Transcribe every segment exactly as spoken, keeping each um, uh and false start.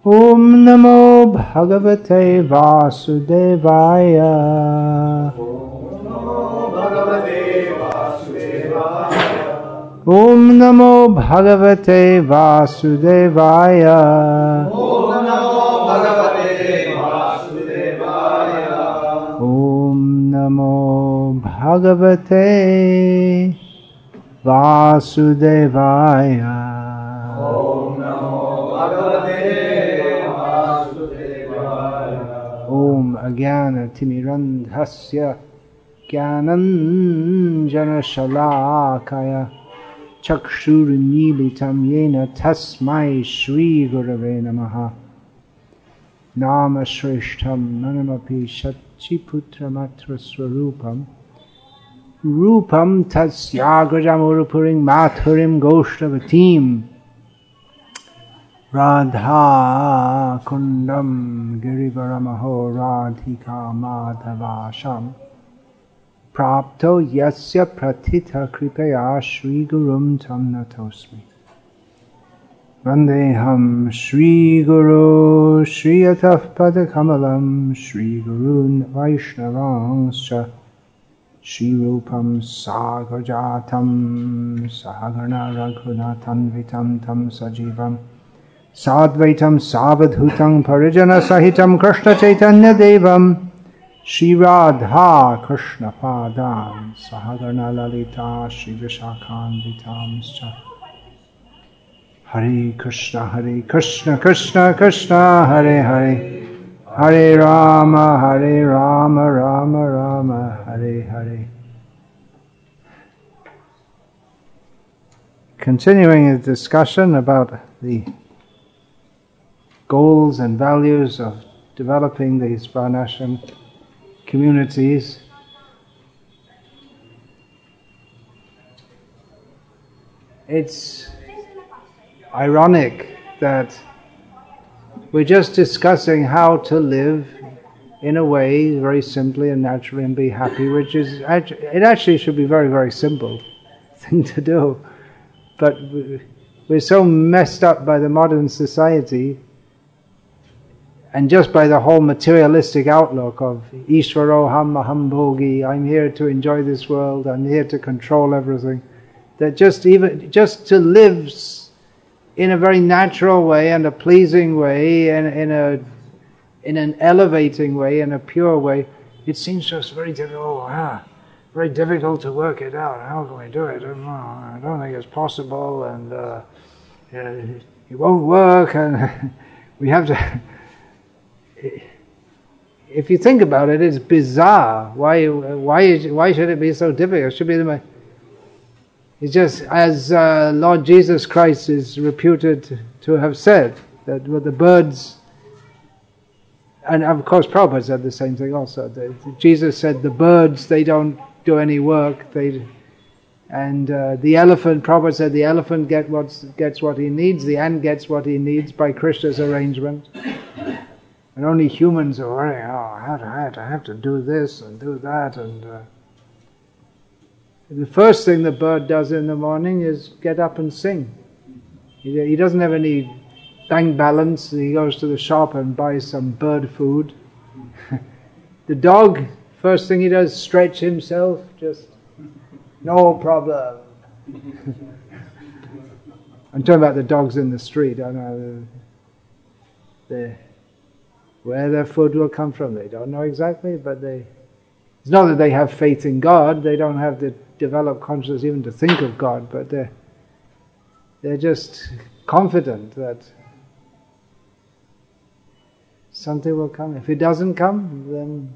Om Namo Bhagavate Vasudevaya. Om Namo Bhagavate Vasudevaya. Om Namo Bhagavate Vasudevaya. Om Agyana Timirandhasya Gyananjana Shalakaya Chakshurmilitam Yena Tasmai Shri Gurave Namaha. Nama Shrishtam Manamapi Shachiputra Swarupam Rupam Tasyagrajamurupuring Mathurim Goshtavatim Radha Kundam Girivaramaho Radhika Madhavasham Prapto Yasya Pratitha Kripaya Shri Gurum Tam Natosmi Vandeham Shri Guru Shri Ataf Padakamalam Shri Gurun Vaishnavangscha Shri Rupam Sagarjatam Sagarna Raghunatham Vitam Tam Sajivam Sadvaitam Savadhutam Parijana Sahitam Krishna Chaitanya Devam Shri Radha Krishna Padam Sahagarna Lalita Shri Vishakhan Vitamscha Hare Krishna Hare Krishna Krishna Krishna Hare Hare Hare Rama Hare Rama Rama Rama Hare Hare. Continuing a discussion about the goals and values of developing these Varnashram communities. It's ironic that we're just discussing how to live in a way very simply and naturally and be happy, which is actually, it actually should be a very, very simple thing to do. But we're so messed up by the modern society and just by the whole materialistic outlook of Ishvaroham Aham Bhogi, I'm here to enjoy this world, I'm here to control everything, that just even just to live in a very natural way and a pleasing way and in a in an elevating way, in a pure way, it seems just very difficult. Oh, ah, very difficult to work it out. How can we do it? I don't know. I don't think it's possible, and uh, it won't work. And we have to. If you think about it, it's bizarre. Why? Why? Is, why should it be so difficult? It should be the. It's just as uh, Lord Jesus Christ is reputed to have said that with the birds, and of course Prabhupada said the same thing also. The, Jesus said the birds, they don't do any work. They and uh, the elephant. Prabhupada said the elephant get what's, gets what he needs. The ant gets what he needs by Krishna's arrangement. And only humans are worrying. Oh, I have to, I have to, I have to do this and do that and. Uh, The first thing the bird does in the morning is get up and sing. He, he doesn't have any bank balance. He goes to the shop and buys some bird food. The dog, first thing he does, stretch himself. Just, no problem. I'm talking about the dogs in the street. I know the, where their food will come from. They don't know exactly, but they... It's not that they have faith in God. They don't have the develop consciousness even to think of God, but they're, they're just confident that something will come. If it doesn't come, then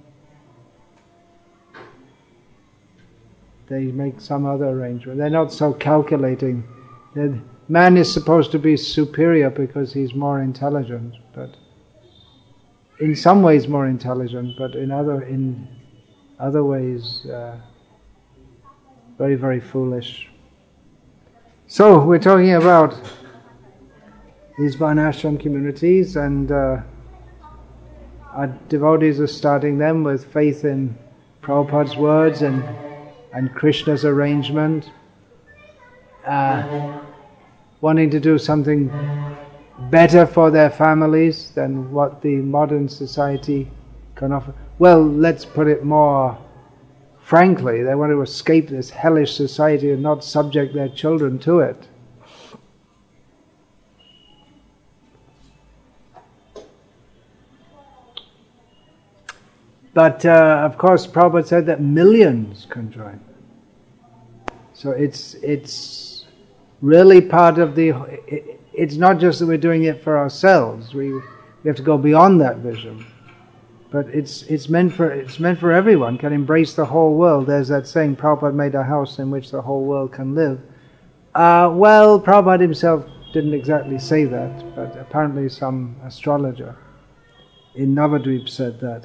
they make some other arrangement. They're not so calculating. They're, man is supposed to be superior because he's more intelligent, but in some ways more intelligent, but in other in other ways uh, very, very foolish. So we're talking about these Varnashram communities, and uh, our devotees are starting them with faith in Prabhupada's words and, and Krishna's arrangement, uh, wanting to do something better for their families than what the modern society can offer. Well, let's put it more frankly, they want to escape this hellish society and not subject their children to it. But uh, of course, Prabhupada said that millions can join. So it's it's really part of the. It, it's not just that we're doing it for ourselves. We we have to go beyond that vision. But it's it's meant for it's meant for everyone. Can embrace the whole world. There's that saying, Prabhupada made a house in which the whole world can live. Uh, well, Prabhupada himself didn't exactly say that, but apparently some astrologer in Navadvip said that.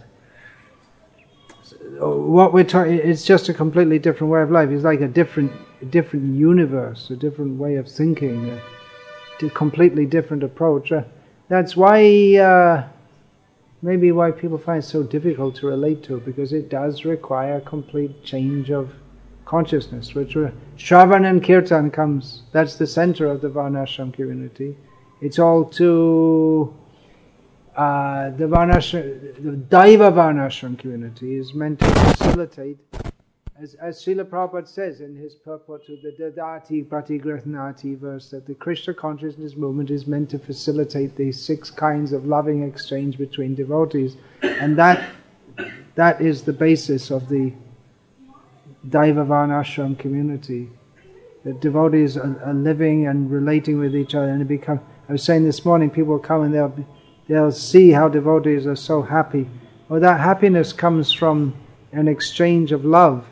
What we're talking, it's just a completely different way of life. It's like a different, a different universe, a different way of thinking, a, a completely different approach. Uh, that's why, uh, maybe why people find it so difficult to relate to, because it does require a complete change of consciousness. Which Shravan and Kirtan comes. That's the center of the Varnashram community. It's all to. Uh, the Varnashram, the Daiva Varnashram community is meant to facilitate, as, as Srila Prabhupada says in his purport to the Dadati Pratigrathnati verse, that the Krishna consciousness movement is meant to facilitate these six kinds of loving exchange between devotees, and that that is the basis of the Daiva Varnashram community. That devotees are, are living and relating with each other, and it become. I was saying this morning, people come and they'll be, They'll see how devotees are so happy. Well, that happiness comes from an exchange of love.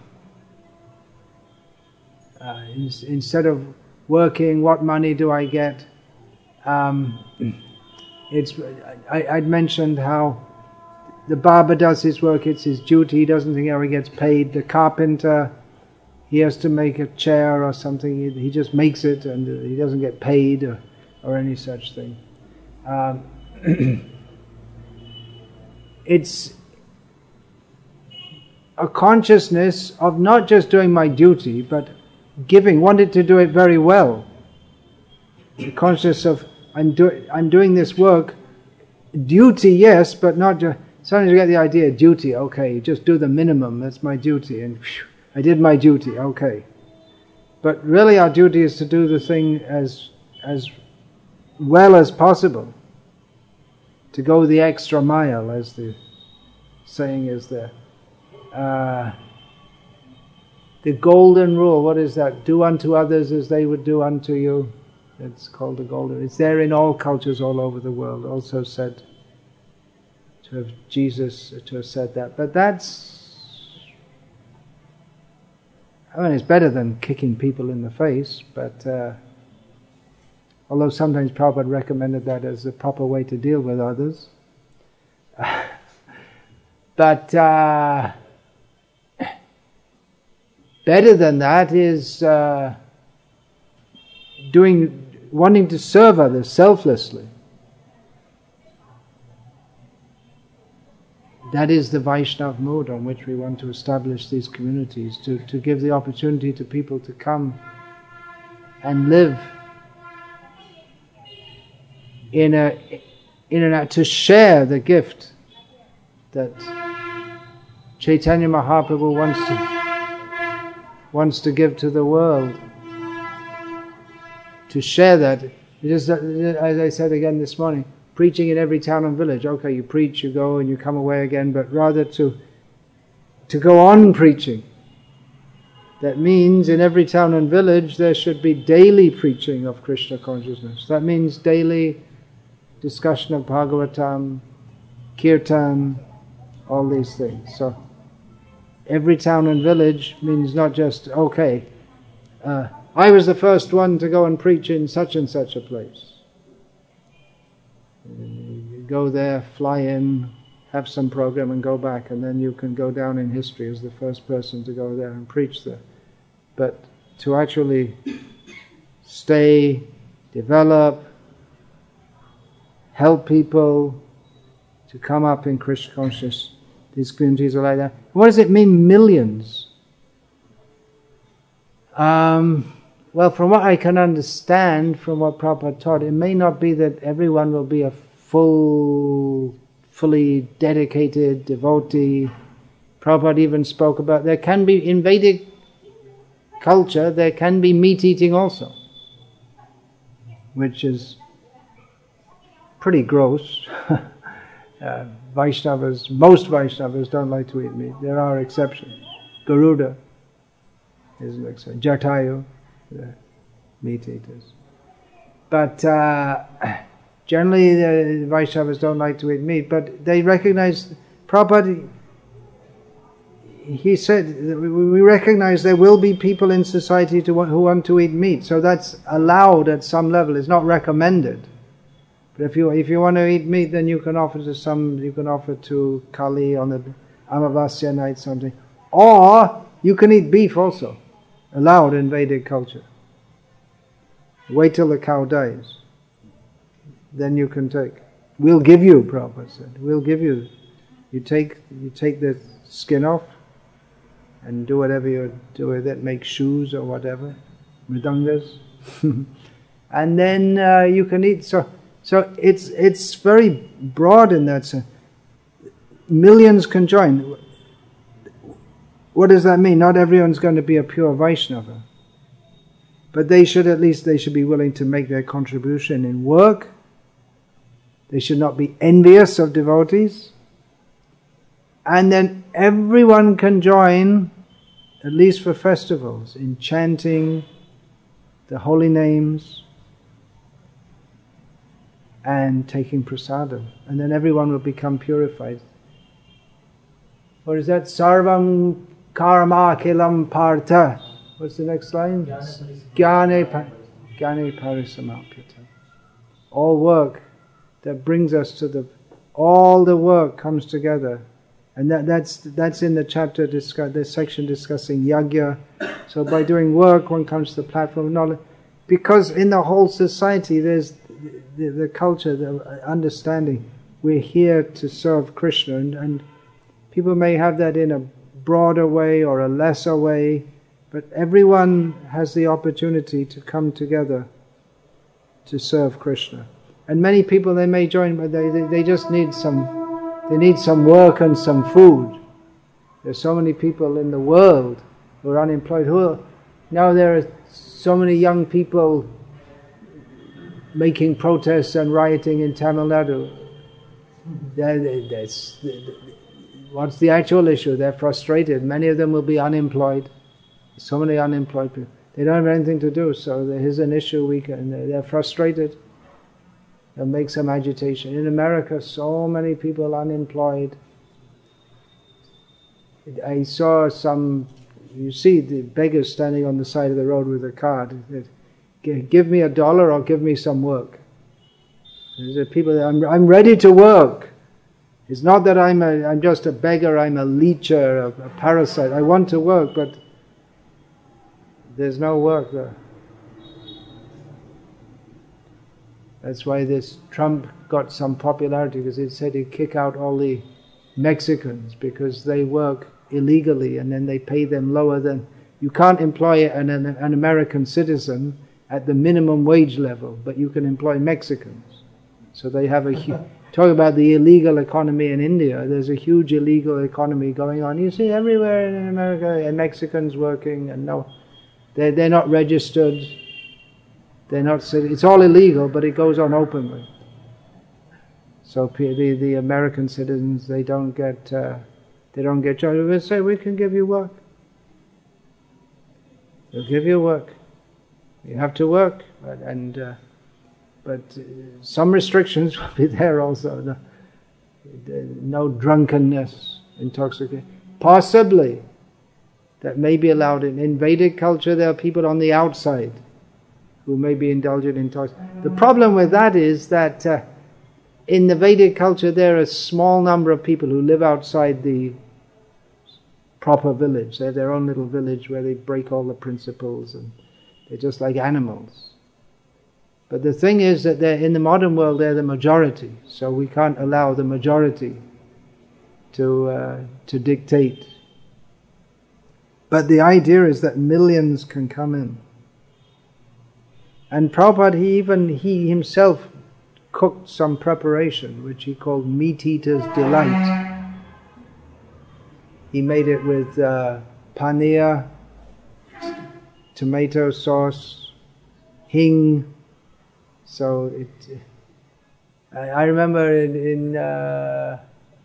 Uh, in, instead of working, what money do I get? Um, it's. I, I'd mentioned how the barber does his work, it's his duty, he doesn't think how he gets paid. The carpenter, he has to make a chair or something, he, he just makes it and he doesn't get paid or, or any such thing. Um, It's a consciousness of not just doing my duty, but giving, wanted to do it very well. The consciousness of, I'm, do, I'm doing this work, duty yes, but not just, sometimes you get the idea, duty, okay, just do the minimum, that's my duty, and phew, I did my duty, okay. But really our duty is to do the thing as, as well as possible. To go the extra mile, as the saying is there. Uh, the golden rule, what is that? Do unto others as they would do unto you. It's called the golden rule. It's there in all cultures all over the world, also said to have Jesus to have said that. But that's, I mean, it's better than kicking people in the face, but uh, although sometimes Prabhupada recommended that as the proper way to deal with others. But uh, better than that is uh, doing, wanting to serve others selflessly. That is the Vaishnava mood on which we want to establish these communities, to, to give the opportunity to people to come and live in a, in an, to share the gift that Chaitanya Mahaprabhu wants to wants to give to the world. To share that, just as I said again this morning, preaching in every town and village. Okay, you preach, you go, and you come away again, but rather to to go on preaching. That means in every town and village there should be daily preaching of Krishna consciousness. That means daily discussion of Bhagavatam, Kirtan, all these things. So every town and village means not just, okay, uh, I was the first one to go and preach in such and such a place. You go there, fly in, have some program and go back, and then you can go down in history as the first person to go there and preach there. But to actually stay, develop, help people to come up in Krishna consciousness, these communities are like that. What does it mean, millions? Um, well, from what I can understand, from what Prabhupada taught, it may not be that everyone will be a full, fully dedicated devotee. Prabhupada even spoke about there can be, in Vedic culture, there can be meat eating also, which is pretty gross. uh, Vaishnavas, most Vaishnavas don't like to eat meat. There are exceptions. Garuda is an exception. Jatayu, the meat eaters. But uh, generally the Vaishnavas don't like to eat meat, but they recognize, Prabhupada, he said, we recognize there will be people in society to, who want to eat meat, so that's allowed at some level, it's not recommended. But if you if you want to eat meat, then you can offer to some, you can offer to Kali on the Amavasya night something. Or you can eat beef also, allowed in Vedic culture. Wait till the cow dies, then you can take. We'll give you, Prabhupada said, we'll give you. You take you take the skin off and do whatever you do with it, make shoes or whatever, mridangas, and then uh, you can eat. So, so it's it's very broad in that sense. Millions can join. What does that mean? Not everyone's going to be a pure Vaishnava, but they should at least they should be willing to make their contribution in work. They should not be envious of devotees, and then everyone can join, at least for festivals, in chanting the holy names and taking prasadam, and then everyone will become purified. What is that? Sarvam karma kilam partha. What's the next line? Jnane parisamapyata. All work that brings us to the, all the work comes together. And that, that's that's in the chapter, discuss, the section discussing yagya. So by doing work, one comes to the platform of knowledge. Because in the whole society, there's the, the culture, the understanding. We're here to serve Krishna. And, and people may have that in a broader way or a lesser way. But everyone has the opportunity to come together to serve Krishna. And many people, they may join, but they, they, they just need some... They need some work and some food. There's so many people in the world who are unemployed. Who are, now there are so many young people making protests and rioting in Tamil Nadu. They're, they're, that's, what's the actual issue? They're frustrated. Many of them will be unemployed. So many unemployed people. They don't have anything to do, so here's an issue. We can, they're frustrated. They'll make some agitation. In America, so many people unemployed. I saw some, you see the beggars standing on the side of the road with a card. Give me a dollar or give me some work. There's people that I'm, I'm ready to work. It's not that I'm a, I'm just a beggar, I'm a leecher, a, a parasite. I want to work, but there's no work there. That's why this Trump got some popularity, because he said he'd kick out all the Mexicans because they work illegally and then they pay them lower than... You can't employ an, an, an American citizen at the minimum wage level, but you can employ Mexicans. So they have a... Talk about the illegal economy in India. There's a huge illegal economy going on. You see everywhere in America, and Mexicans working, and no... They're, they're not registered... They're not. It's all illegal, but it goes on openly. So the the American citizens, they don't get uh, they don't get jobs. They say, we can give you work. They'll give you work. You have to work, but, and uh, but uh, some restrictions will be there also. No, no drunkenness, intoxication. Possibly, that may be allowed in, in Vedic culture. There are people on the outside who may be indulgent in intoxication. The problem with that is that uh, in the Vedic culture there are a small number of people who live outside the proper village. They have their own little village where they break all the principles and they're just like animals. But the thing is that they're, in the modern world they're the majority, so we can't allow the majority to uh, to dictate. But the idea is that millions can come in. And Prabhupada, he even, he himself cooked some preparation, which he called Meat Eater's Delight. He made it with uh, paneer, tomato sauce, hing. So it, I, I remember in, in uh,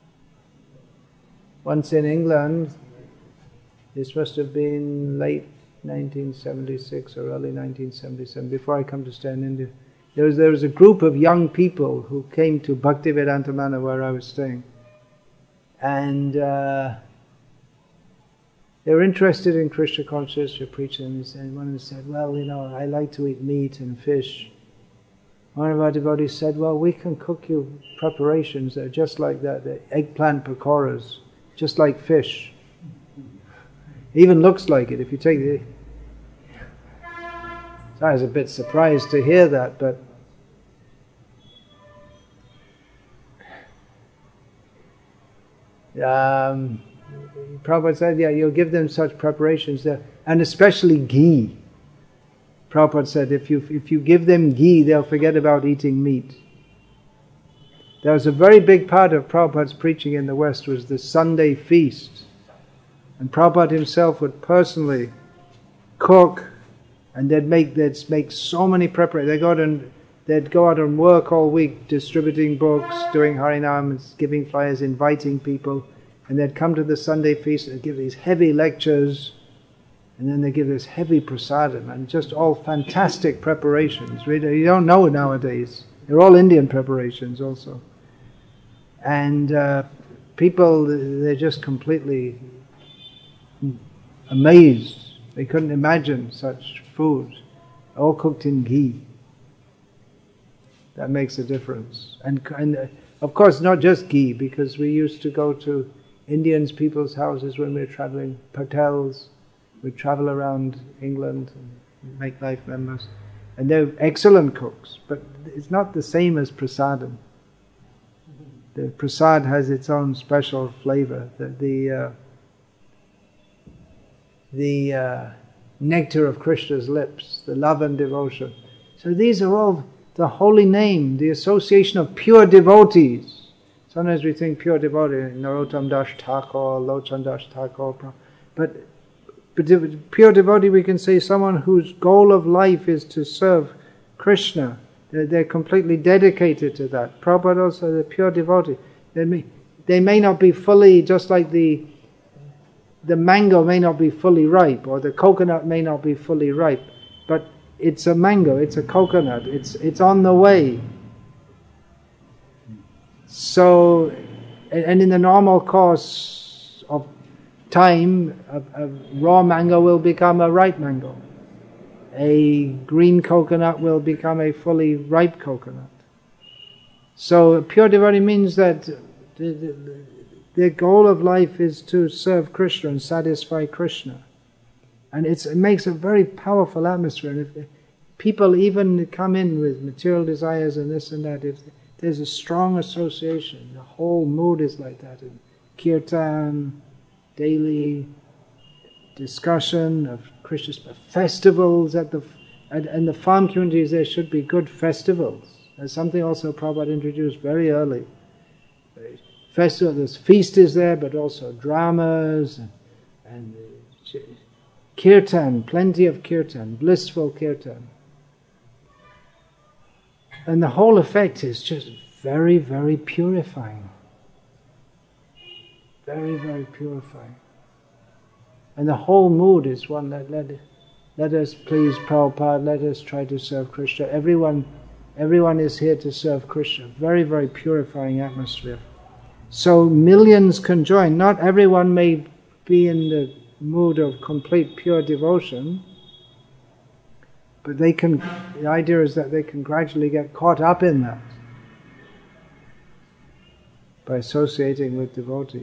once in England, this must have been late nineteen seventy-six or early nineteen seventy-seven, before I come to stay in India. There was, there was a group of young people who came to Bhaktivedanta Manor where I was staying. And uh, they were interested in Krishna consciousness for preaching. And one of them said, well, you know, I like to eat meat and fish. One of our devotees said, well, we can cook you preparations that are just like that, the eggplant pakoras, just like fish. It even looks like it if you take the... So I was a bit surprised to hear that, but um, Prabhupada said, yeah, you'll give them such preparations there, and especially ghee. Prabhupada said, if you if you give them ghee, they'll forget about eating meat. There was a very big part of Prabhupada's preaching in the West was the Sunday feast. And Prabhupada himself would personally cook, and they'd make they'd make so many preparations. They go out and they'd go out and work all week, distributing books, doing Harinam, giving flyers, inviting people, and they'd come to the Sunday feast and give these heavy lectures, and then they give this heavy prasadam, and just all fantastic preparations. You don't know it nowadays. They're all Indian preparations also, and uh, people, they're just completely amazed. They couldn't imagine such food, all cooked in ghee. That makes a difference. And, and uh, of course not just ghee, because we used to go to Indians, people's houses when we were traveling, Patels. We'd travel around England and make life members. And they're excellent cooks, but it's not the same as prasadam. The prasad has its own special flavor. The, the uh, the uh, nectar of Krishna's lips, the love and devotion. So these are all the holy name, the association of pure devotees. Sometimes we think pure devotee, Narottam Das Thakur, Lochan Das Thakur, but, but pure devotee, we can say someone whose goal of life is to serve Krishna. They're, they're completely dedicated to that. Prabhupada also, the pure devotee. They may, they may not be fully, just like the The mango may not be fully ripe, or the coconut may not be fully ripe, but it's a mango, it's a coconut, it's it's on the way. So, and in the normal course of time, a, a raw mango will become a ripe mango. A green coconut will become a fully ripe coconut. So, pure devotee means that the, the, their goal of life is to serve Krishna and satisfy Krishna. And it's, it makes a very powerful atmosphere. And if people even come in with material desires and this and that, if there's a strong association, the whole mood is like that. And kirtan, daily discussion of Krishna's festivals at the and, and the farm communities, there should be good festivals. That's something also Prabhupada introduced very early. Festival, this feast is there, but also dramas and, and kirtan, plenty of kirtan, blissful kirtan. And the whole effect is just very, very purifying. Very, very purifying. And the whole mood is one that let, let us please Prabhupada, let us try to serve Krishna. Everyone, everyone is here to serve Krishna. Very, very purifying atmosphere. So millions can join. Not everyone may be in the mood of complete pure devotion, but they can, the idea is that they can gradually get caught up in that by associating with devotees.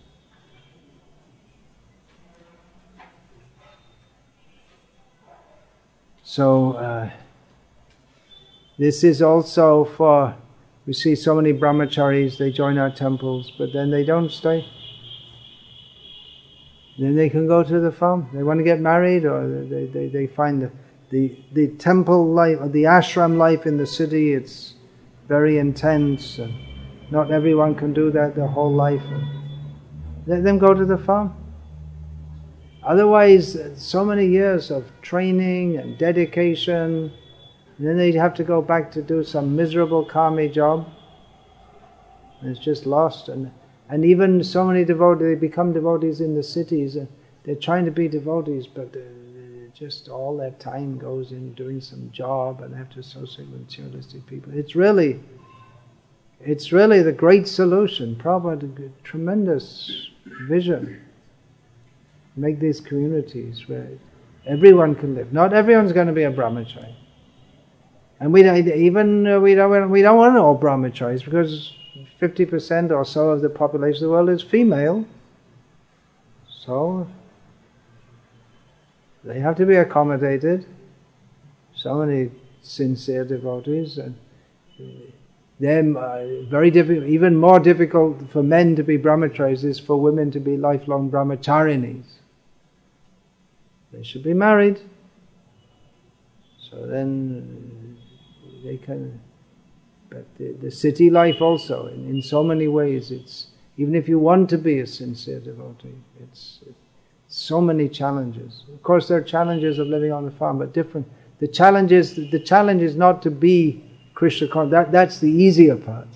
So uh, this is also for, we see so many brahmacharis, they join our temples, but then they don't stay. Then they can go to the farm. They want to get married, or they, they, they find the, the the temple life, the ashram life in the city, it's very intense, and not everyone can do that their whole life. Let them go to the farm. Otherwise, so many years of training and dedication, and then they'd have to go back to do some miserable karmic job. And it's just lost. And and even so many devotees, they become devotees in the cities, and they're trying to be devotees, but just all their time goes in doing some job, and they have to associate with materialistic people. It's really, it's really the great solution. Prabhupada had a tremendous vision. Make these communities where everyone can live. Not everyone's going to be a brahmachari, and we don't, even uh, we don't we don't want all brahmacharis, because fifty percent or so of the population of the world is female. So they have to be accommodated. So many sincere devotees, and they're uh, very difficult. Even more difficult for men to be brahmacharis is for women to be lifelong brahmacharinis. They should be married, so then they can. But the, the city life also, in, in so many ways, it's even if you want to be a sincere devotee, it's, it's so many challenges. Of course, there are challenges of living on the farm, but different. The challenge is the challenge is not to be Krishna conscious. That that's the easier part.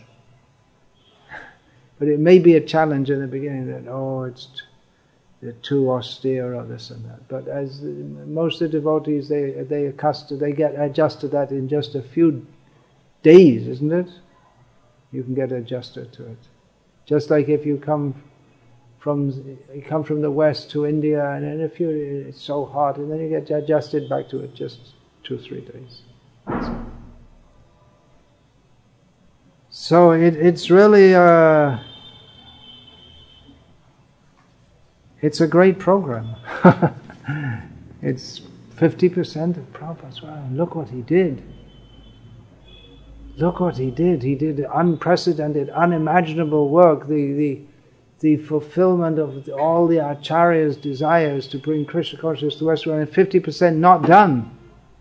But it may be a challenge in the beginning that oh, it's t- they're too austere or this and that. But as the, most of the devotees, they they accustomed, they get adjusted to that in just a few days, isn't it? You can get adjusted to it. Just like if you come from you come from the West to India, and then if you it's so hot, and then you get adjusted back to it just two three days. So it it's really a it's a great program. It's fifty percent of Prabhupada's. Wow, look what he did. Look what he did. He did unprecedented, unimaginable work. The the the fulfillment of the, all the Acharya's desires to bring Krishna consciousness to the West world, and fifty percent not done.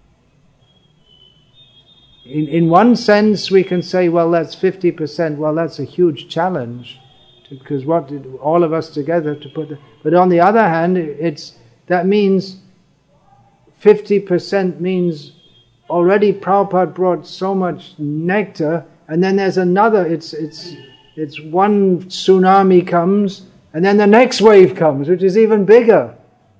In in one sense, we can say, well, that's fifty percent. Well, that's a huge challenge, because what did all of us together to put? The, but on the other hand, it's that means fifty percent means. Already Prabhupada brought so much nectar, and then there's another, it's it's it's one tsunami comes, and then the next wave comes, which is even bigger.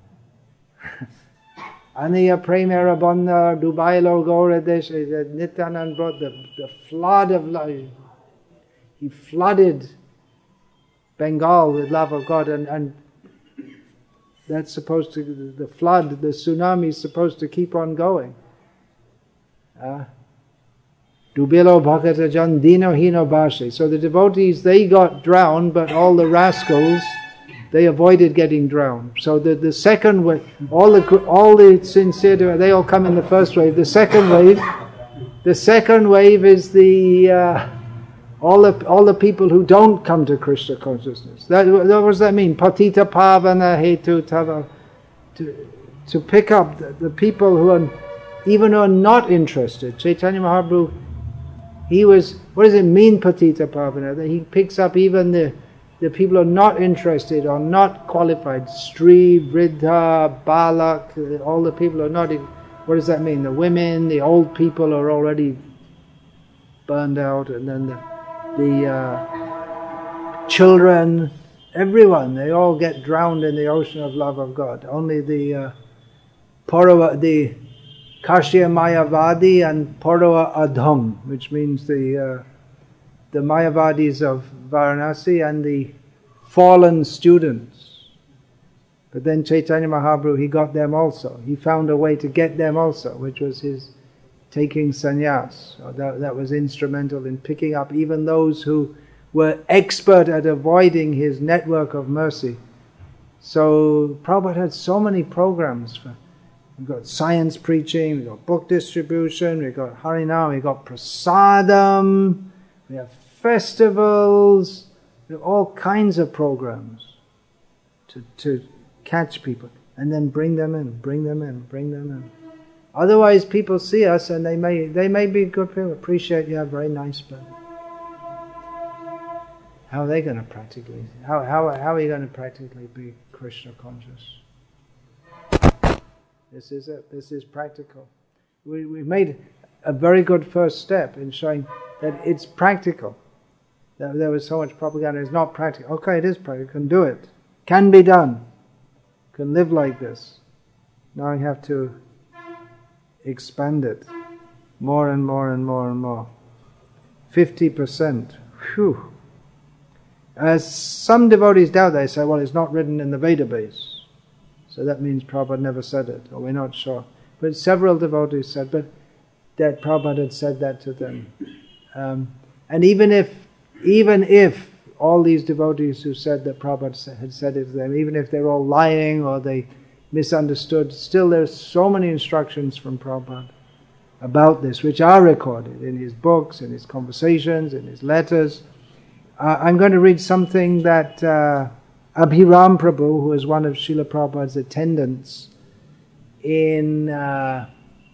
Aniya Premera Bandha Dubailo Gauradesh, Nityanand brought the, the flood of life. He flooded Bengal with love of God, and, and that's supposed to, the flood, the tsunami is supposed to keep on going. Dubilo Bhakata Jan Dino Hino Bhashi. So the devotees, they got drowned, but all the rascals, they avoided getting drowned. So the, the second wave, all the all the sincere, they all come in the first wave. The second wave, the second wave is the uh, all the all the people who don't come to Krishna consciousness. That, what does that mean? Patita Pavana Hetu Tava. To to pick up the, the people who are even who are not interested. Chaitanya Mahaprabhu, he was, what does it mean, Patita Pavana? That he picks up even the, the people who are not interested or not qualified. Stri, Vridha, Balak, all the people who are not, what does that mean? The women, the old people are already burned out, and then the, the uh, children, everyone, they all get drowned in the ocean of love of God. Only the uh, Parava, the Kashya Mayavadi and Parava Adham, which means the uh, the Mayavadis of Varanasi and the fallen students. But then Chaitanya Mahaprabhu, he got them also. He found a way to get them also, which was his taking sannyas. So that, that was instrumental in picking up even those who were expert at avoiding his network of mercy. So Prabhupada had so many programs for. We've got science preaching, we've got book distribution, we've got Harinam, we've got prasadam, we have festivals, we have all kinds of programs to, to catch people and then bring them in, bring them in, bring them in. Otherwise, people see us and they may they may be good people, appreciate, yeah, very nice, but how are they going to practically, how, how, how are you going to practically be Krishna conscious? This is it, this is practical. We, we've made a very good first step in showing that it's practical. That there was so much propaganda, it's not practical. Okay, it is practical, you can do it. Can be done. You can live like this. Now you have to expand it more and more and more and more. fifty percent. Phew. As some devotees doubt, they say, well, it's not written in the Veda base. So that means Prabhupada never said it, or we're not sure. But several devotees said, but that Prabhupada had said that to them. Um, and even if, even if all these devotees who said that Prabhupada had said it to them, even if they're all lying or they misunderstood, still there's so many instructions from Prabhupada about this, which are recorded in his books, in his conversations, in his letters. Uh, I'm going to read something that uh, Abhiram Prabhu, who is one of Srila Prabhupada's attendants, in uh,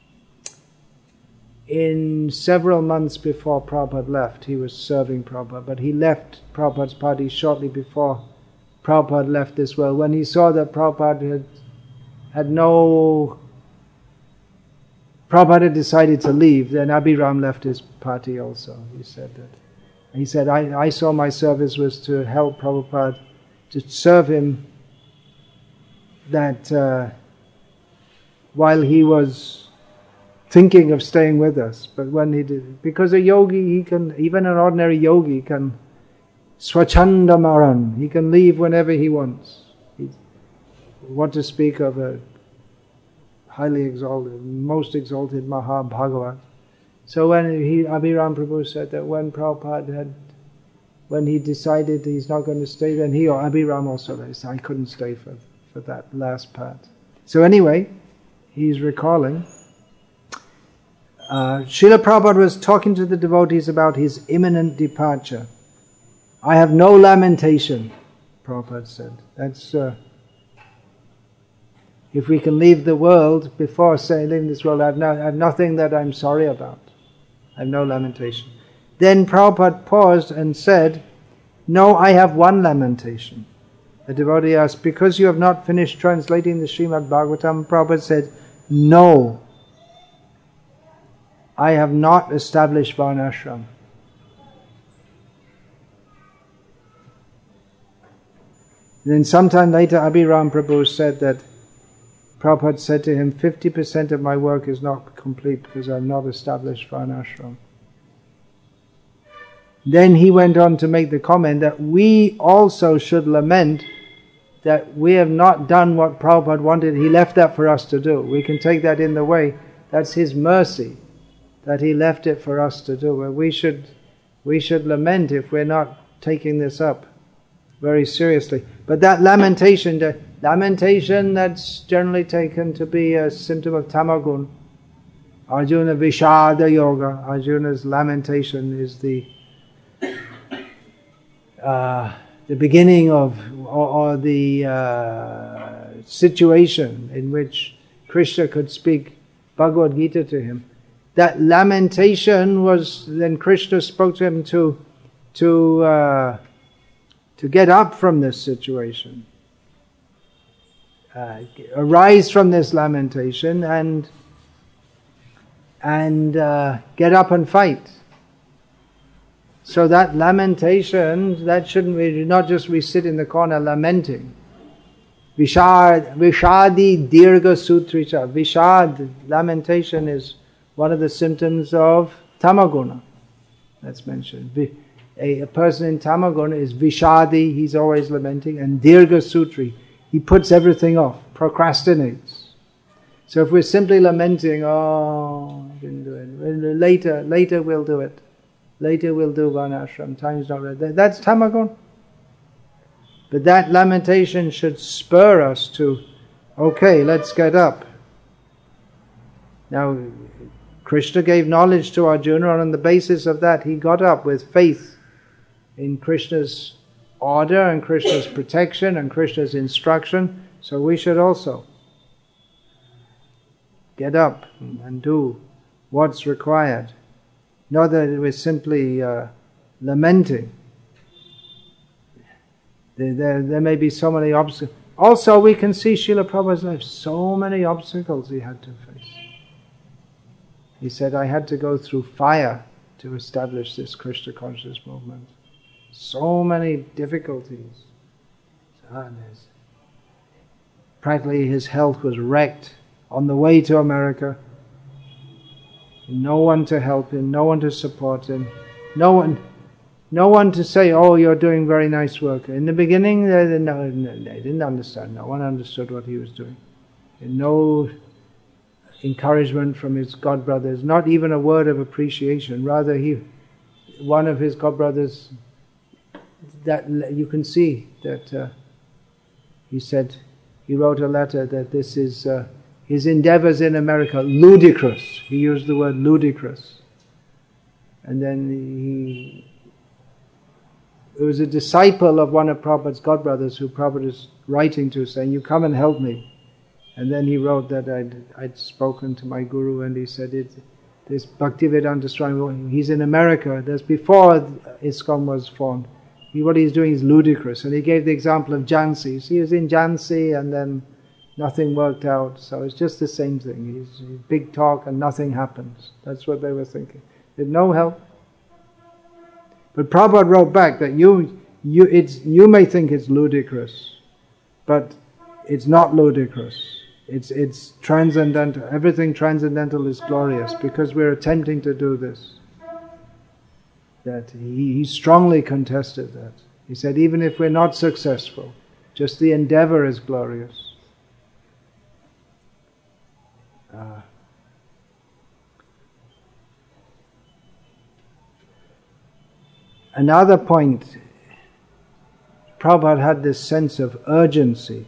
in several months before Prabhupada left, he was serving Prabhupada, but he left Prabhupada's party shortly before Prabhupada left this world. When he saw that Prabhupada had, had no... Prabhupada had decided to leave, then Abhiram left his party also. He said that. He said, I, I saw my service was to help Prabhupada, to serve him, that uh, while he was thinking of staying with us, but when he did, because a yogi, he can, even an ordinary yogi can swachanda maran, he can leave whenever he wants. He, what to speak of a highly exalted, most exalted Mahabhagavat. So when he, Abhiram Prabhu said that when Prabhupada had, when he decided he's not going to stay, then he or Abhiram also said, I couldn't stay for, for that last part. So anyway, he's recalling, uh, Srila Prabhupada was talking to the devotees about his imminent departure. I have no lamentation, Prabhupada said. That's, uh, if we can leave the world, before saying leaving this world, I have, no, I have nothing that I'm sorry about. I have no lamentation. Then Prabhupada paused and said, no, I have one lamentation. The devotee asked, because you have not finished translating the Srimad Bhagavatam? Prabhupada said, no, I have not established Varnashram. Then sometime later, Abhiram Prabhu said that Prabhupada said to him, fifty percent of my work is not complete because I have not established Varnashram. Then he went on to make the comment that we also should lament that we have not done what Prabhupada wanted. He left that for us to do. We can take that in the way. That's his mercy, that he left it for us to do. But we should, we should lament if we're not taking this up very seriously. But that lamentation, the lamentation that's generally taken to be a symptom of tamagun. Arjuna Vishada Yoga. Arjuna's lamentation is the uh, the beginning of, or, or the uh, situation in which Krishna could speak Bhagavad Gita to him. That lamentation was, then Krishna spoke to him to to uh, to get up from this situation. Uh, arise from this lamentation and and uh, get up and fight. So that lamentation, that shouldn't be, not just we sit in the corner lamenting. Vishad, Vishadi Dirgha Sutricha. Vishad, lamentation, is one of the symptoms of tamaguna. That's mentioned. A, a person in tamaguna is Vishadi, he's always lamenting, and Dirgha Sutri. He puts everything off, procrastinates. So if we're simply lamenting, oh, I didn't do it. Later, later we'll do it. Later we'll do Varnashram. Time's not ready. That's tamagun. But that lamentation should spur us to, okay, let's get up. Now, Krishna gave knowledge to Arjuna, and on the basis of that, he got up with faith in Krishna's order and Krishna's protection and Krishna's instruction, so we should also. get up and do what's required. Not that it was simply uh, lamenting. There, there, there may be so many obstacles. Also, we can see Srila Prabhupada's life, so many obstacles he had to face. He said, I had to go through fire to establish this Krishna conscious movement. So many difficulties. Practically his health was wrecked on the way to America. No one to help him, no one to support him, no one no one to say, oh, you're doing very nice work. In the beginning, they, they, no, they didn't understand. No one understood what he was doing. And no encouragement from his godbrothers, not even a word of appreciation. Rather, he, one of his godbrothers, that you can see that uh, he said, he wrote a letter that this is uh, his endeavors in America ludicrous. He used the word ludicrous. And then he, it was a disciple of one of Prabhupada's godbrothers who Prabhupada is writing to, saying, you come and help me. And then he wrote that I'd, I'd spoken to my guru, and he said, it, this Bhaktivedanta Swami, he's in America. That's before ISKCON was formed. He, what he's doing is ludicrous. And he gave the example of Jhansi. So he was in Jhansi and then nothing worked out. So it's just the same thing. He's, he's big talk and nothing happens. That's what they were thinking. There's no help. But Prabhupada wrote back that you, you, it's, you may think it's ludicrous, but it's not ludicrous. It's, it's transcendental. Everything transcendental is glorious because we're attempting to do this. That he, he strongly contested that. He said, even if we're not successful, just the endeavor is glorious. Uh, another point, Prabhupada had this sense of urgency.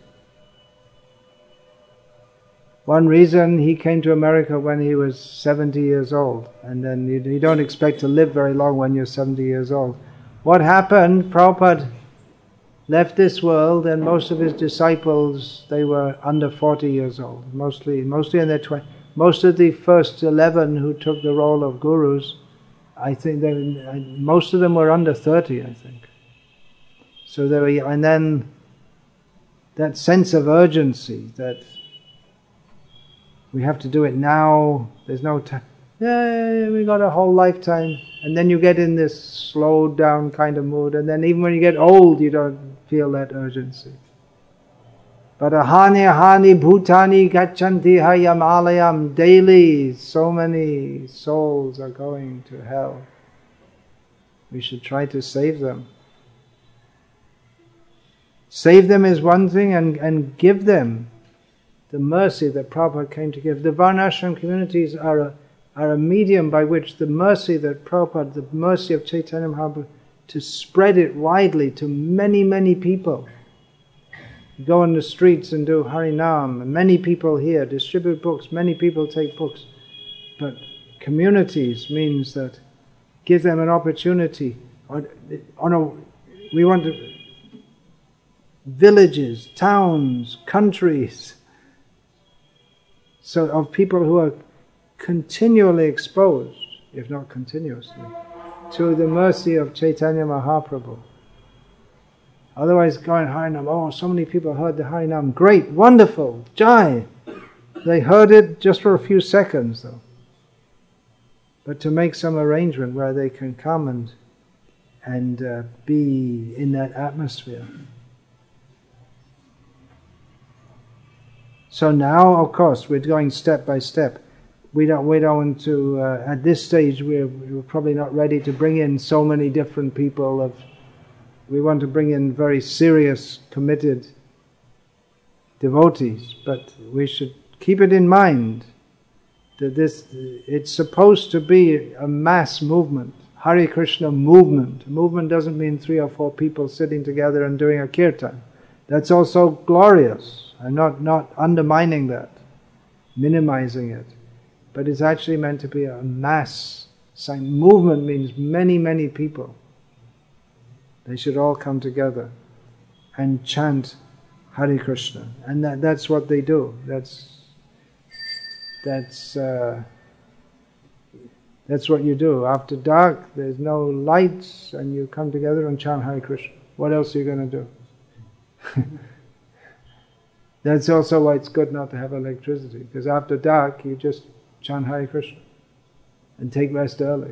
One reason he came to America when he was seventy years old, and then you, you don't expect to live very long when you're seventy years old. What happened, Prabhupada left this world, and most of his disciples, they were under forty years old, mostly mostly in their twenties. Most of the first eleven who took the role of gurus, I think they, most of them were under thirty, I think. So there were, and then that sense of urgency that we have to do it now, there's no time. Yeah, we got a whole lifetime. And then you get in this slowed down kind of mood, and then even when you get old, you don't feel that urgency. But ahani ahani bhutani gachanti hayam alayam, daily so many souls are going to hell. We should try to save them. Save them is one thing, and, and give them the mercy that Prabhupada came to give. The Varnashram communities are a, are a medium by which the mercy that Prabhupada, the mercy of Chaitanya Mahaprabhu, to spread it widely to many, many people. You go on the streets and do Harinam, and many people here distribute books, many people take books. But communities means that give them an opportunity. On, on a, we want to, villages, towns, countries, so of people who are continually exposed, if not continuously, to the mercy of Chaitanya Mahaprabhu. Otherwise going Harinam, oh, so many people heard the Harinam, great, wonderful, Jai. They heard it just for a few seconds though. But to make some arrangement where they can come and, and uh, be in that atmosphere. So now, of course, we're going step by step. We don't, we don't want to, uh, at this stage, we're, we're probably not ready to bring in so many different people. Of, we want to bring in very serious, committed devotees, but we should keep it in mind that this, it's supposed to be a mass movement, Hare Krishna movement. A movement doesn't mean three or four people sitting together and doing a kirtan. That's also glorious. I'm not, not undermining that, minimizing it. But it's actually meant to be a mass sign. Movement means many, many people. They should all come together and chant Hare Krishna. And that, that's what they do. That's, that's uh, that's what you do. After dark, there's no lights, and you come together and chant Hare Krishna. What else are you going to do? That's also why it's good not to have electricity, because after dark you just chant Hare Krishna and take rest early.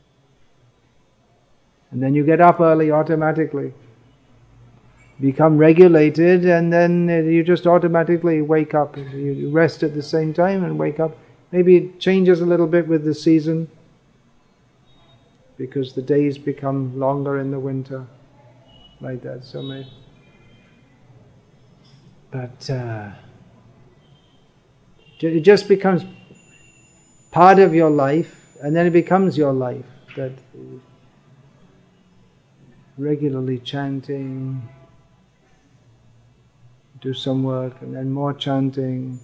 And then you get up early automatically, become regulated, and then you just automatically wake up. You rest at the same time and wake up. Maybe it changes a little bit with the season, because the days become longer in the winter, like that. So maybe. But uh, it just becomes part of your life, and then it becomes your life. That regularly chanting, do some work, and then more chanting.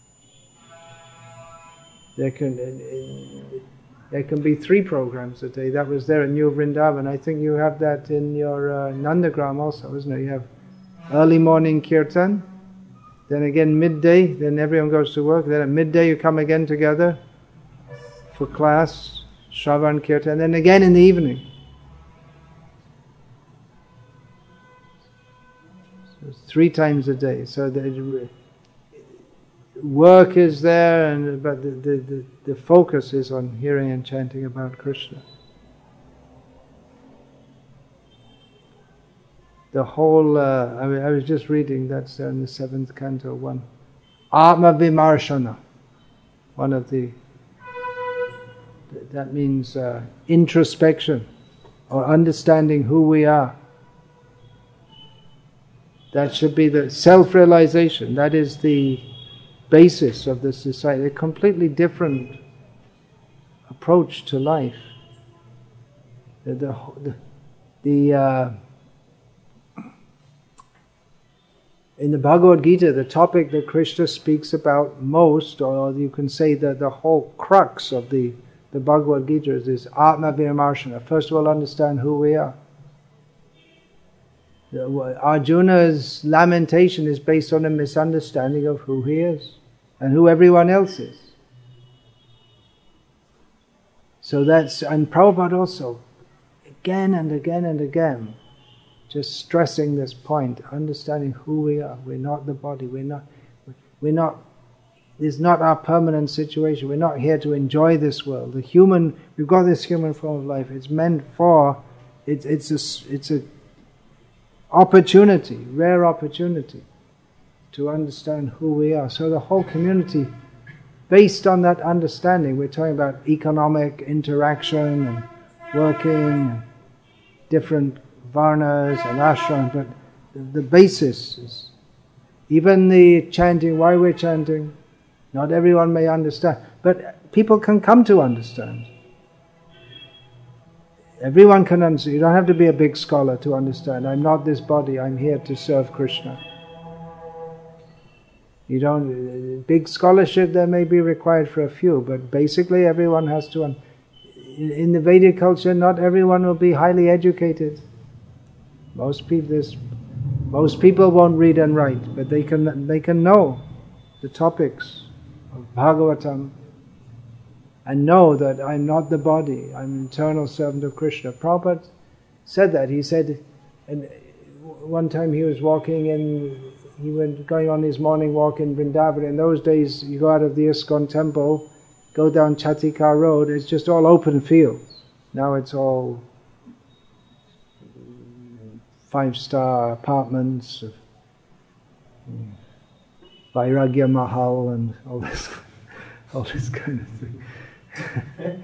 There can there can be three programs a day. That was there in New Vrindavan. I think you have that in your uh, Nandagram also, isn't it? You have early morning kirtan. Then again midday, then everyone goes to work. Then at midday you come again together for class, Shravan Kirtan, and then again in the evening. So it's three times a day. So the work is there, and but the, the, the, the focus is on hearing and chanting about Krishna. The whole, uh, I, mean, I was just reading, that's there in the seventh canto, one. Atma Vimarshana. One of the, that means uh, introspection, or understanding who we are. That should be the self-realization. That is the basis of the society. A completely different approach to life. The, the, the, the uh, in the Bhagavad Gita, the topic that Krishna speaks about most, or you can say that the whole crux of the, the Bhagavad Gita is this Atma Vimarshana. First of all, understand who we are. Arjuna's lamentation is based on a misunderstanding of who he is and who everyone else is. So that's, and Prabhupada also, again and again and again, just stressing this point, understanding who we are. We're not the body. We're not. We're not. This is not our permanent situation. We're not here to enjoy this world. The human. We've got this human form of life. It's meant for. It's it's a it's a opportunity, rare opportunity, to understand who we are. So the whole community, based on that understanding, we're talking about economic interaction and working, and different varnas and ashrams, but the basis is, even the chanting, why we're chanting, not everyone may understand, but people can come to understand. Everyone can understand. You don't have to be a big scholar to understand. I'm not this body, I'm here to serve Krishna. You don't, big scholarship there may be required for a few, but basically everyone has to, in the Vedic culture, not everyone will be highly educated. Most people, this, most people won't read and write, but they can they can know the topics of Bhagavatam and know that I'm not the body, I'm an eternal servant of Krishna. Prabhupada said that. He said, and one time he was walking in, he went going on his morning walk in Vrindavan. In those days, you go out of the ISKCON temple, go down Chatika Road, it's just all open fields. Now it's all five-star apartments, um, Vairagya Mahal and all this, all this kind of thing.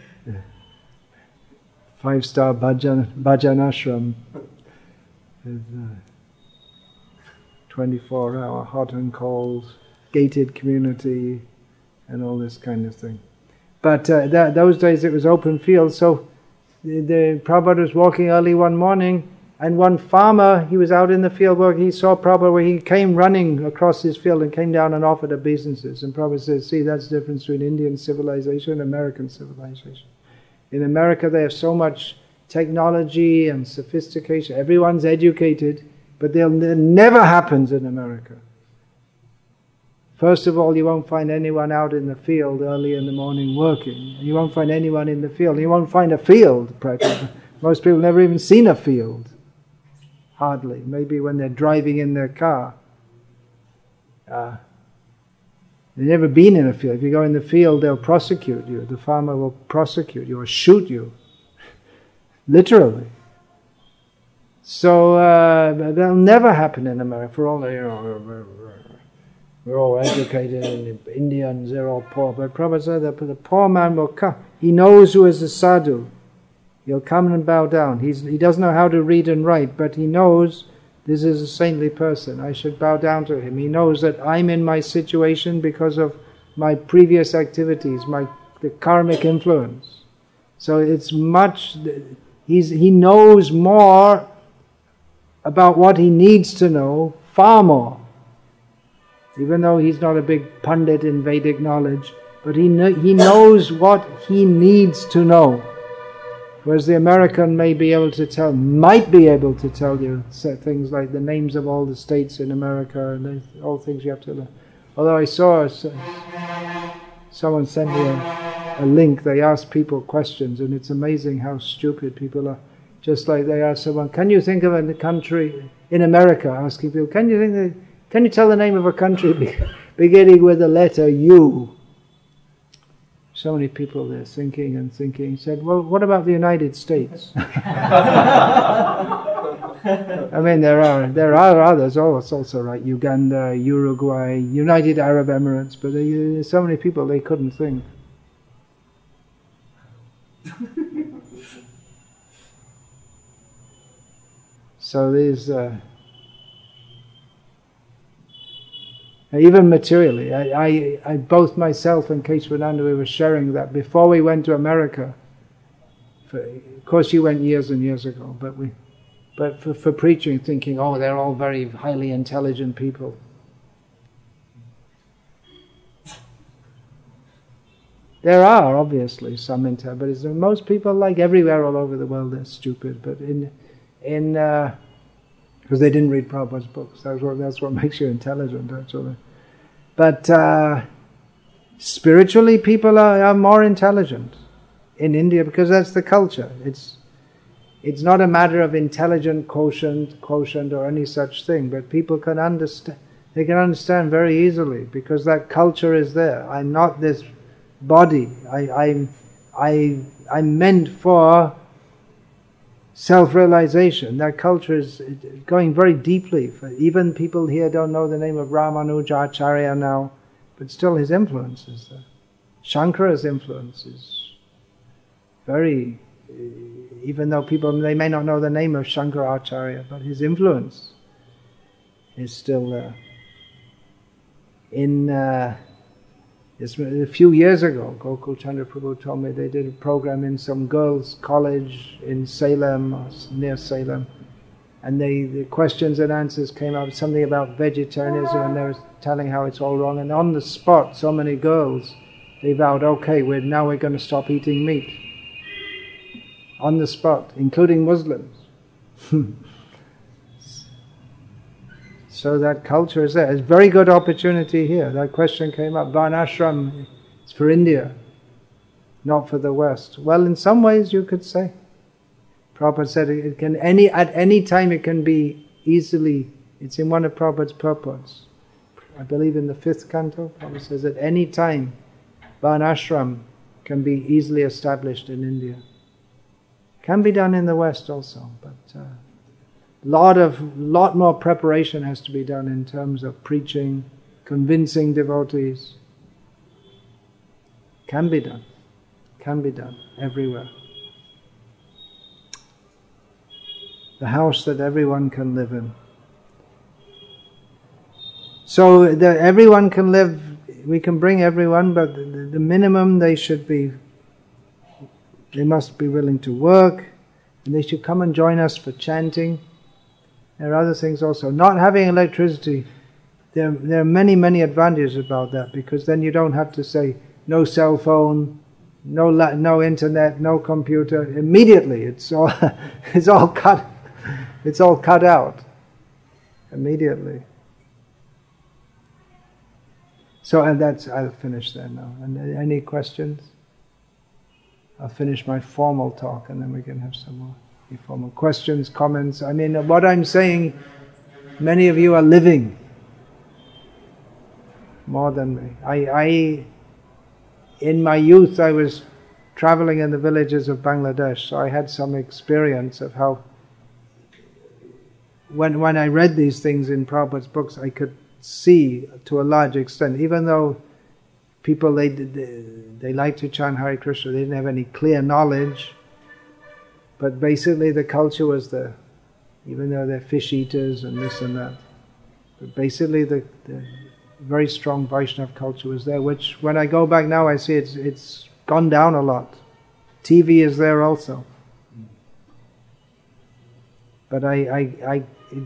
Five-star bhajan, bhajan ashram with uh, twenty-four hour hot and cold, gated community, and all this kind of thing. But uh, that, those days it was open field, so the, the Prabhupada was walking early one morning, and one farmer, he was out in the field work, he saw Prabhupada where he came running across his field and came down and offered obeisances. And Prabhupada says, see, that's the difference between Indian civilization and American civilization. In America they have so much technology and sophistication, everyone's educated, but they'll, it never happens in America. First of all, you won't find anyone out in the field early in the morning working. You won't find anyone in the field. You won't find a field, practically. Most people never even seen a field. Hardly. Maybe when they're driving in their car. Uh, they've never been in a field. If you go in the field, they'll prosecute you. The farmer will prosecute you or shoot you. Literally. So uh, that'll never happen in America. For all the, you know, we're all educated, and the Indians, they're all poor. But Prabhupada said that the poor man will come. He knows who is a sadhu. He'll come and bow down. He's, he doesn't know how to read and write, but he knows this is a saintly person. I should bow down to him. He knows that I'm in my situation because of my previous activities, my the karmic influence. So it's much, he's, he knows more about what he needs to know, far more. Even though he's not a big pundit in Vedic knowledge, but he kn- he knows what he needs to know. Whereas the American may be able to tell, might be able to tell you things like the names of all the states in America and all things you have to learn. Although I saw someone sent me a, a link, they asked people questions, and it's amazing how stupid people are. Just like they asked someone, can you think of a country in America, asking people, can you think that, can you tell the name of a country beginning with the letter U? So many people there thinking and thinking, said, well, what about the United States? I mean, there are there are others, oh, it's also right, Uganda, Uruguay, United Arab Emirates, but there's so many people they couldn't think. So there's... Uh, Even materially, I, I, I, both myself and Keshavananda, we were sharing that before we went to America. For, of course, you went years and years ago, but we, but for, for preaching, thinking, oh, they're all very highly intelligent people. There are obviously some intelligent, but it's, most people, like everywhere all over the world, they're stupid. But in in because uh, they didn't read Prabhupada's books, that's what that's what makes you intelligent, actually. But uh, spiritually, people are, are more intelligent in India because that's the culture. It's it's not a matter of intelligent quotient, quotient or any such thing, but people can understand. They can understand very easily because that culture is there. I'm not this body. I I I I'm meant for self-realization. That culture is going very deeply. For even people here don't know the name of Ramanujacharya now, but still his influence is there. Shankara's influence is very, even though people, they may not know the name of Shankaracharya, but his influence is still there. In uh, It's a few years ago, Gokul Chandra Prabhu told me they did a program in some girls' college in Salem, or near Salem, and they, the questions and answers came up, something about vegetarianism, and they were telling how it's all wrong, and on the spot, so many girls, they vowed, okay, we're, now we're going to stop eating meat. On the spot, including Muslims. So that culture is there. It's a very good opportunity here. That question came up. Varnashram is for India, not for the West. Well, in some ways you could say. Prabhupada said it can any at any time it can be easily. It's in one of Prabhupada's purports. I believe in the fifth canto. Prabhupada says at any time Varnashram can be easily established in India. Can be done in the West also, but. Uh, Lot of, lot more preparation has to be done in terms of preaching, convincing devotees. Can be done. Can be done everywhere. The house that everyone can live in. So that everyone can live, we can bring everyone, but the, the minimum they should be, they must be willing to work, and they should come and join us for chanting. There are other things also. Not having electricity, there, there are many, many advantages about that, because then you don't have to say, no cell phone, no la- no internet, no computer. Immediately, it's all it's all cut, it's all cut out. Immediately. So, and that's, I'll finish there now. And any questions? I'll finish my formal talk and then we can have some more informal questions, comments. I mean, what I'm saying, many of you are living more than me. I, I, in my youth, I was traveling in the villages of Bangladesh, so I had some experience of how, when when I read these things in Prabhupada's books, I could see to a large extent, even though people, they, they, they like to chant Hare Krishna, they didn't have any clear knowledge, but basically the culture was the, even though they're fish eaters and this and that, but basically the, the very strong Vaishnava culture was there, which when I go back now I see it's it's gone down a lot. T V is there also. But I, I, I it,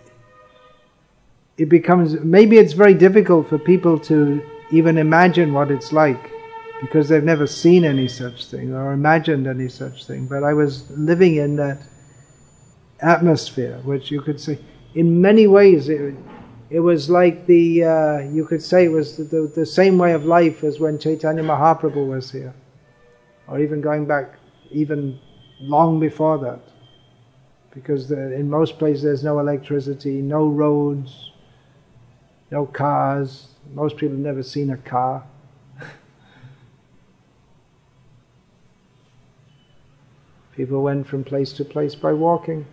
it becomes, maybe it's very difficult for people to even imagine what it's like, because they've never seen any such thing or imagined any such thing. But I was living in that atmosphere, which you could say, in many ways, it, it was like the, uh, you could say it was the, the, the same way of life as when Chaitanya Mahaprabhu was here, or even going back even long before that. Because the, in most places there's no electricity, no roads, no cars. Most people have never seen a car. People went from place to place by walking.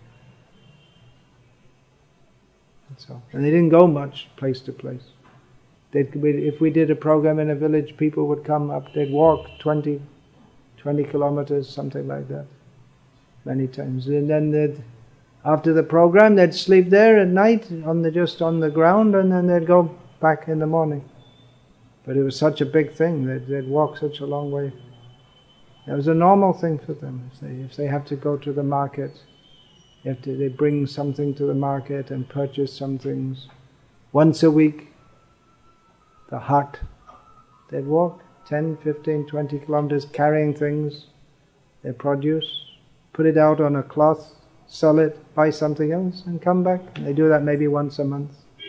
And, so, and they didn't go much place to place. They'd, if we did a program in a village, people would come up, they'd walk twenty, twenty kilometers, something like that, many times. And then they'd, after the program, they'd sleep there at night, on the just on the ground, and then they'd go back in the morning. But it was such a big thing, they'd, they'd walk such a long way. It was a normal thing for them. If they, if they have to go to the market, if they, they bring something to the market and purchase some things. Once a week, the hut, they'd walk ten, fifteen, twenty kilometers carrying things, their produce, put it out on a cloth, sell it, buy something else, and come back. And they do that maybe once a month.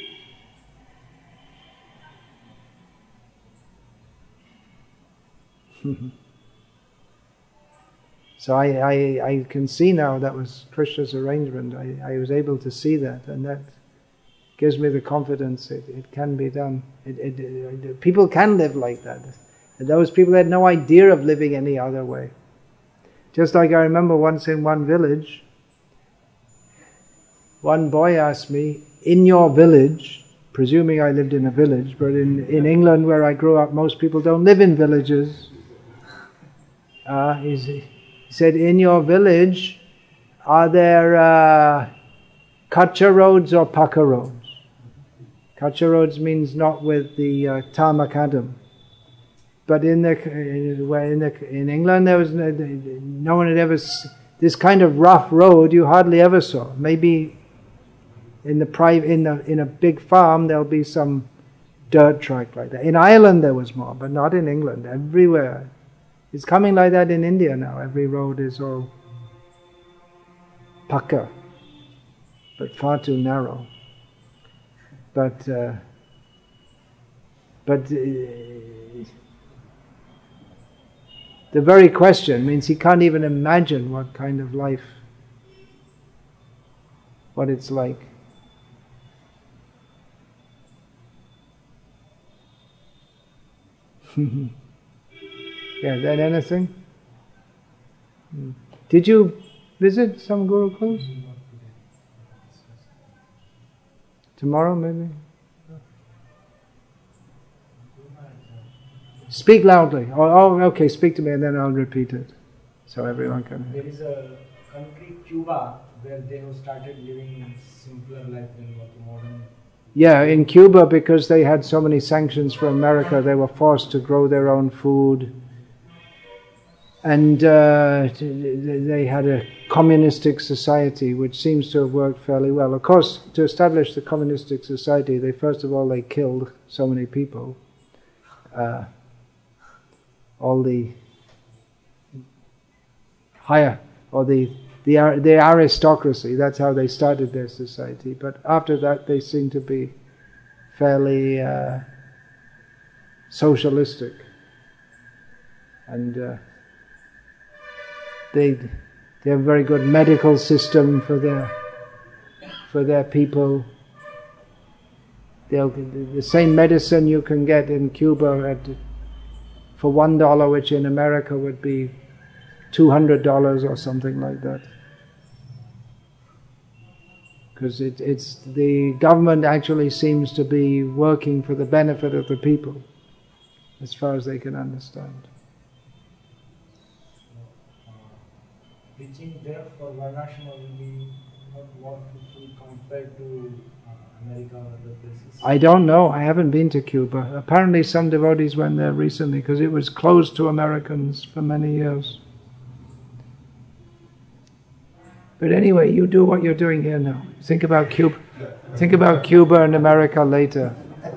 So I, I, I can see now that was Krishna's arrangement. I, I was able to see that, and that gives me the confidence it, it can be done. It, it, it, people can live like that. And those people had no idea of living any other way. Just like I remember once in one village, one boy asked me, in your village, presuming I lived in a village, but in, in England where I grew up, most people don't live in villages. Uh, he said, in your village, are there uh, kacha roads or paka roads? Kacha roads means not with the uh, tarmac adam. But in the in the in England, there was no, no one had ever this kind of rough road. You hardly ever saw. Maybe in the private in the in a big farm, there'll be some dirt track like that. In Ireland, there was more, but not in England. Everywhere, it's coming like that in India now. Every road is all paka, but far too narrow. But uh, but. Uh, The very question means he can't even imagine what kind of life, what it's like. Yeah, then anything? Did you visit some gurukuls? Tomorrow maybe? Speak loudly. Oh, oh, okay, speak to me and then I'll repeat it. So everyone can hear. There is a country, Cuba, where they have started living simpler life than what the modern... Yeah, in Cuba, because they had so many sanctions from America, they were forced to grow their own food. And uh, they had a communistic society, which seems to have worked fairly well. Of course, to establish the communistic society, they first of all, they killed so many people. Uh, all the higher, or the, the the aristocracy, that's how they started their society. But after that they seem to be fairly uh, socialistic. And uh, they they have a very good medical system for their for their people. They'll, the same medicine you can get in Cuba at, for one dollar, which in America would be two hundred dollars or something like that. Because it, it's the government actually seems to be working for the benefit of the people, as far as they can understand. Teaching there for Varnashram will be not more fruitful compared to uh, America or other places? I don't know. I haven't been to Cuba. Apparently some devotees went there recently because it was closed to Americans for many years. But anyway, you do what you're doing here now. Think about Cuba. Think about Cuba and America later.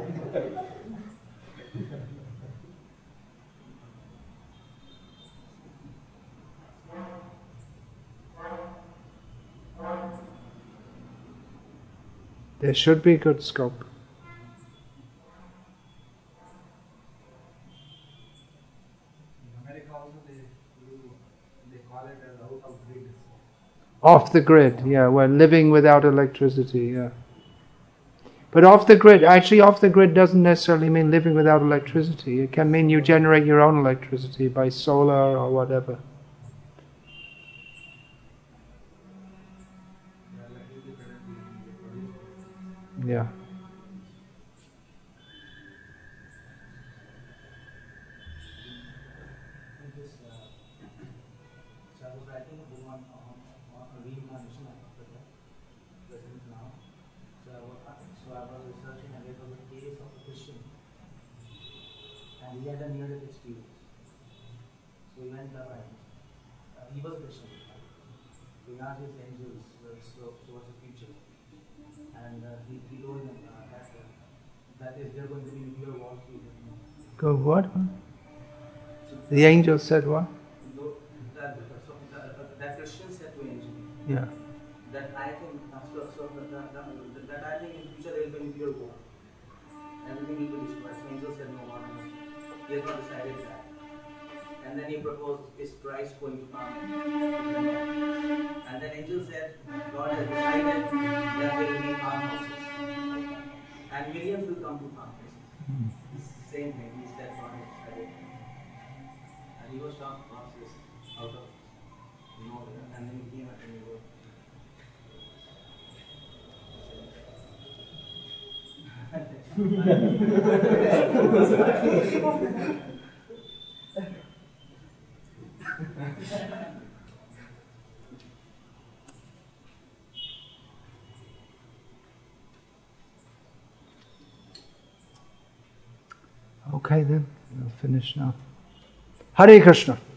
There should be good scope. In America also they, you, they call it as out of grid. Off the grid, yeah, we're living without electricity, yeah. But off the grid, actually off the grid doesn't necessarily mean living without electricity. It can mean you generate your own electricity by solar or whatever. Yeah. This, uh, so I was writing a book on, on, on reincarnation of Africa, present now. So I was, so I was researching and it was a case of a Christian. And he had a near-death experience. So he went away. Uh, he was a Christian. So he asked his angels so, towards the future. And uh, he, he told them uh, that, uh, that is there going to be nuclear war too. Go what? The angel said what? That, so that, that Christian said to angel. Yeah. That I think, so, so that, that, that, that I think in future there will be nuclear war. Everything will be destroyed. So angel said no one. He has not decided that. And then he proposed, is Christ going to come? And then angel said, God has decided that there will be farmhouses. And millions will come to farmhouses. Mm. Same thing, he said God has decided. And he was shocked, what's this? Out of nowhere. And then he came and he wrote. Okay then, we'll finish now. Hare Krishna.